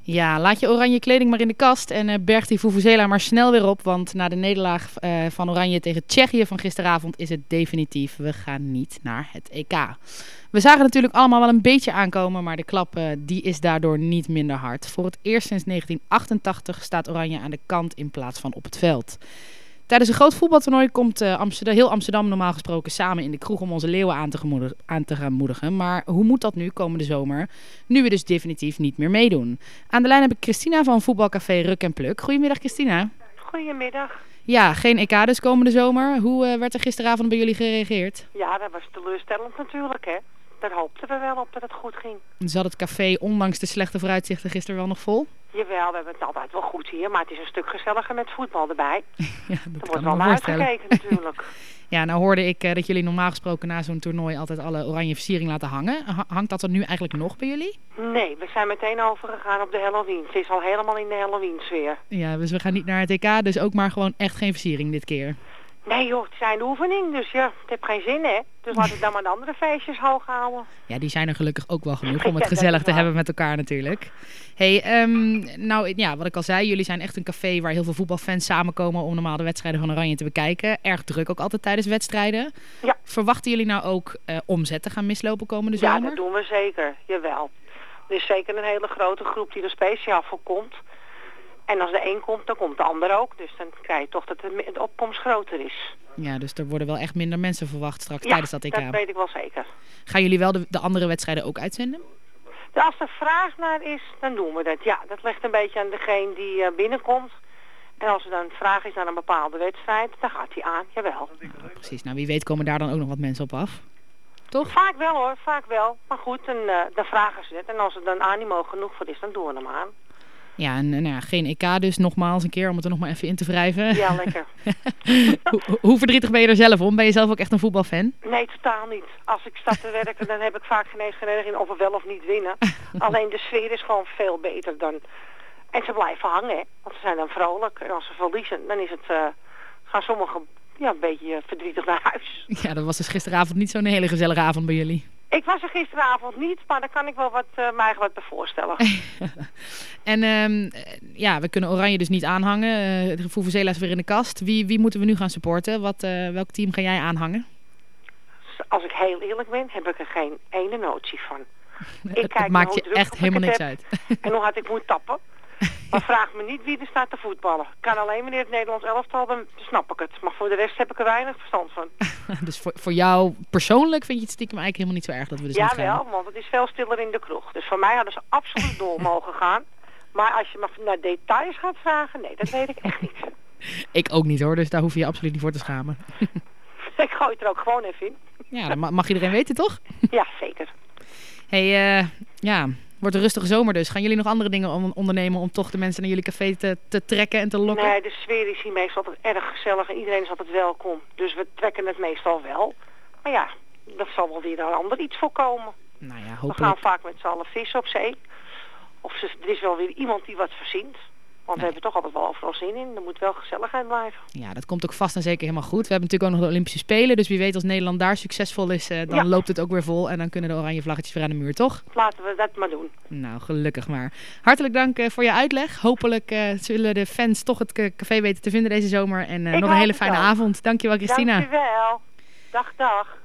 Ja, laat je oranje kleding maar in de kast en berg die vuvuzela maar snel weer op. Want na de nederlaag van Oranje tegen Tsjechië van gisteravond is het definitief. We gaan niet naar het EK. We zagen natuurlijk allemaal wel een beetje aankomen, maar de klap die is daardoor niet minder hard. Voor het eerst sinds 1988 staat Oranje aan de kant in plaats van op het veld. Tijdens een groot voetbaltoernooi komt heel Amsterdam normaal gesproken samen in de kroeg om onze leeuwen aan te gaan moedigen. Maar hoe moet dat nu komende zomer, nu we dus definitief niet meer meedoen? Aan de lijn heb ik Christina van voetbalcafé Ruk en Pluk. Goedemiddag Christina. Goedemiddag. Ja, geen EK dus komende zomer. Hoe werd er gisteravond bij jullie gereageerd? Ja, dat was teleurstellend natuurlijk, hè. Daar hoopten we wel op dat het goed ging. Zat het café ondanks de slechte vooruitzichten gisteren wel nog vol? Jawel, we hebben het altijd wel goed hier, maar het is een stuk gezelliger met voetbal erbij. Ja, er wordt wel naar uitgekeken natuurlijk. Ja, nou hoorde ik dat jullie normaal gesproken na zo'n toernooi altijd alle oranje versiering laten hangen. Hangt dat er nu eigenlijk nog bij jullie? Nee, we zijn meteen overgegaan op de Halloween. Het is al helemaal in de Halloween sfeer. Ja, dus we gaan niet naar het EK, dus ook maar gewoon echt geen versiering dit keer. Nee joh, het is een oefening, dus ja, het heeft geen zin hè. Dus laat ik dan maar de andere feestjes hoog houden. Ja, die zijn er gelukkig ook wel genoeg om het gezellig te hebben met elkaar natuurlijk. Hey, nou ja, wat ik al zei, jullie zijn echt een café waar heel veel voetbalfans samenkomen om normaal de wedstrijden van Oranje te bekijken. Erg druk ook altijd tijdens wedstrijden. Ja. Verwachten jullie nou ook omzet te gaan mislopen komende zomer? Ja, dat doen we zeker, jawel. Er is zeker een hele grote groep die er speciaal voor komt. En als de een komt, dan komt de ander ook. Dus dan krijg je toch dat de opkomst groter is. Ja, dus er worden wel echt minder mensen verwacht straks tijdens dat EK. Ja, dat weet ik wel zeker. Gaan jullie wel de andere wedstrijden ook uitzenden? Als er vraag naar is, dan doen we dat. Ja, dat ligt een beetje aan degene die binnenkomt. En als er dan vraag is naar een bepaalde wedstrijd, dan gaat die aan, jawel. Nou, precies, nou wie weet komen daar dan ook nog wat mensen op af. Toch? Vaak wel hoor, vaak wel. Maar goed, dan vragen ze het. En als er dan animo genoeg voor is, dan doen we hem aan. Ja, en nou ja, geen EK dus nogmaals een keer om het er nog maar even in te wrijven. Ja, lekker. Hoe verdrietig ben je er zelf om? Ben je zelf ook echt een voetbalfan? Nee, totaal niet. Als ik sta te werken, dan heb ik vaak geen eens in of we wel of niet winnen. Alleen de sfeer is gewoon veel beter dan... En ze blijven hangen, hè. Want ze zijn dan vrolijk. En als ze verliezen, dan is het... gaan sommigen een beetje verdrietig naar huis. Ja, dat was dus gisteravond niet zo'n hele gezellige avond bij jullie. Ik was er gisteravond niet, maar daar kan ik wel mij wat bij voorstellen. En ja, we kunnen Oranje dus niet aanhangen. De vuvuzela is weer in de kast. Wie moeten we nu gaan supporten? Welk team ga jij aanhangen? Als ik heel eerlijk ben, heb ik er geen ene notie van. Het maakt je echt helemaal niks uit. En hoe hard ik moet tappen. Maar vraag me niet wie er staat te voetballen. Ik kan alleen wanneer het Nederlands elftal, dan snap ik het. Maar voor de rest heb ik er weinig verstand van. Dus voor jou persoonlijk vind je het stiekem eigenlijk helemaal niet zo erg dat we dus niet gaan? Ja wel, want het is veel stiller in de kroeg. Dus voor mij hadden ze absoluut door mogen gaan. Maar als je me naar details gaat vragen, nee, dat weet ik echt niet. Ik ook niet hoor, dus daar hoef je je absoluut niet voor te schamen. Ik gooi het er ook gewoon even in. Ja, dat mag iedereen weten toch? Ja, zeker. Hey, ja... Wordt een rustige zomer dus. Gaan jullie nog andere dingen ondernemen om toch de mensen naar jullie café te trekken en te lokken? Nee, de sfeer is hier meestal altijd erg gezellig en iedereen is altijd welkom. Dus we trekken het meestal wel. Maar ja, dat zal wel weer een ander iets voorkomen. Nou ja, hopelijk. We gaan vaak met z'n allen vissen op zee. Of er is wel weer iemand die wat verzint. Want we hebben toch altijd wel overal zin in. Er moet wel gezelligheid blijven. Ja, dat komt ook vast en zeker helemaal goed. We hebben natuurlijk ook nog de Olympische Spelen. Dus wie weet als Nederland daar succesvol is, dan loopt het ook weer vol. En dan kunnen de oranje vlaggetjes weer aan de muur, toch? Laten we dat maar doen. Nou, gelukkig maar. Hartelijk dank voor je uitleg. Hopelijk zullen de fans toch het café weten te vinden deze zomer. En nog een hele fijne avond. Dankjewel, Christina. Dankjewel. Dag, dag.